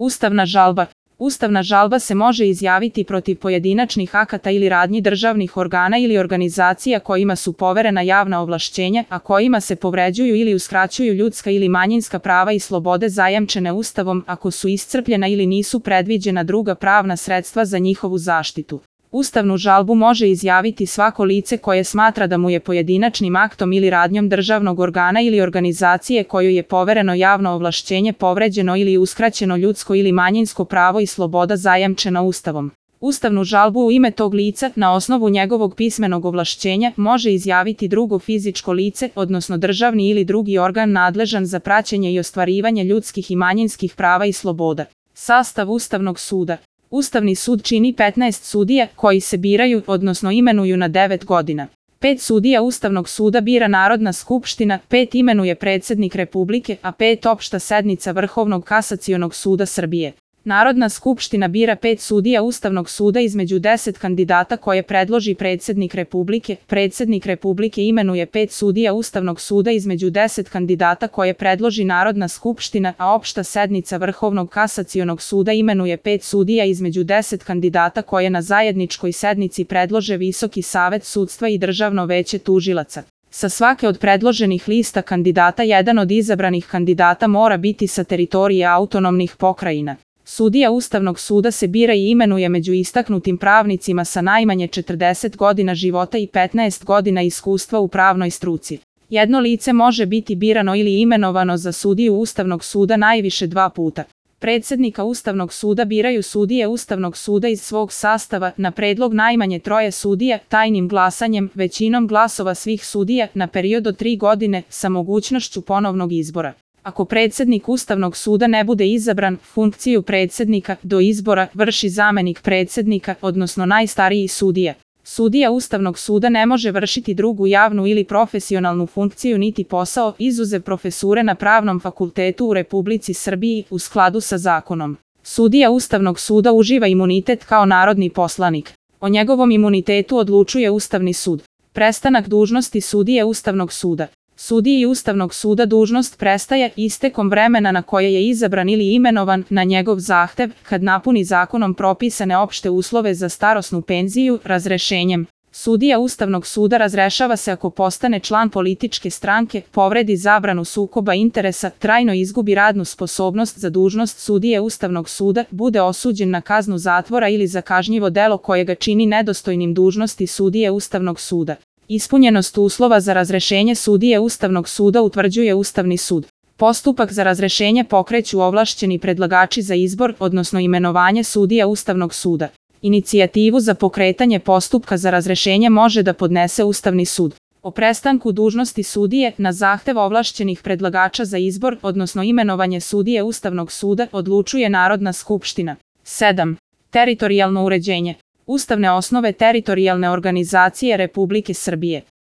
Ustavna žalba. Ustavna žalba se može izjaviti protiv pojedinačnih akata ili radnji državnih organa ili organizacija kojima su poverena javna ovlašćenja, a kojima se povređuju ili uskraćuju ljudska ili manjinska prava i slobode zajamčene Ustavom, ako su iscrpljena ili nisu predviđena druga pravna sredstva za njihovu zaštitu. Ustavnu žalbu može izjaviti svako lice koje smatra da mu je pojedinačnim aktom ili radnjom državnog organa ili organizacije kojoj je povereno javno ovlašćenje povređeno ili uskraćeno ljudsko ili manjinsko pravo i sloboda zajamčena Ustavom. Ustavnu žalbu u ime tog lica, na osnovu njegovog pismenog ovlašćenja, može izjaviti drugo fizičko lice, odnosno državni ili drugi organ nadležan za praćenje i ostvarivanje ljudskih i manjinskih prava i sloboda. Sastav Ustavnog suda. Ustavni sud čini 15 sudija koji se biraju, odnosno imenuju na 9 godina. 5 sudija Ustavnog suda bira Narodna skupština, 5 imenuje predsjednik Republike, a 5 opšta sednica Vrhovnog kasacionog suda Srbije. Narodna skupština bira 5 sudija Ustavnog suda između 10 kandidata koje predloži predsjednik Republike. Predsjednik Republike imenuje 5 sudija Ustavnog suda između 10 kandidata koje predloži Narodna skupština, a opšta sednica Vrhovnog kasacionog suda imenuje 5 sudija između 10 kandidata koje na zajedničkoj sednici predlože Visoki savet sudstva i Državno veće tužilaca. Sa svake od predloženih lista kandidata jedan od izabranih kandidata mora biti sa teritorije autonomnih pokrajina. Sudija Ustavnog suda se bira i imenuje među istaknutim pravnicima sa najmanje 40 godina života i 15 godina iskustva u pravnoj struci. Jedno lice može biti birano ili imenovano za sudiju Ustavnog suda najviše 2 puta. Predsjednika Ustavnog suda biraju sudije Ustavnog suda iz svog sastava, na predlog najmanje 3 sudija, tajnim glasanjem, većinom glasova svih sudija, na period od 3 godine, sa mogućnošću ponovnog izbora. Ako predsjednik Ustavnog suda ne bude izabran, funkciju predsjednika do izbora vrši zamenik predsjednika, odnosno najstariji sudija. Sudija Ustavnog suda ne može vršiti drugu javnu ili profesionalnu funkciju niti posao, izuzev profesure na Pravnom fakultetu u Republici Srbiji, u skladu sa zakonom. Sudija Ustavnog suda uživa imunitet kao narodni poslanik. O njegovom imunitetu odlučuje Ustavni sud. Prestanak dužnosti sudije Ustavnog suda. Sudiji Ustavnog suda dužnost prestaje istekom vremena na koje je izabran ili imenovan na njegov zahtev, kad napuni zakonom propisane opšte uslove za starosnu penziju, razrešenjem. Sudija Ustavnog suda razrešava se ako postane član političke stranke, povredi zabranu sukoba interesa, trajno izgubi radnu sposobnost za dužnost sudije Ustavnog suda, bude osuđen na kaznu zatvora ili za kažnjivo delo koje ga čini nedostojnim dužnosti sudije Ustavnog suda. Ispunjenost uslova za razrešenje sudije Ustavnog suda utvrđuje Ustavni sud. Postupak za razrešenje pokreću ovlašćeni predlagači za izbor, odnosno imenovanje sudija Ustavnog suda. Inicijativu za pokretanje postupka za razrešenje može da podnese Ustavni sud. O prestanku dužnosti sudije, na zahtev ovlašćenih predlagača za izbor, odnosno imenovanje sudije Ustavnog suda, odlučuje Narodna skupština. 7. Teritorijalno uređenje. Ustavne osnove teritorijalne organizacije Republike Srbije.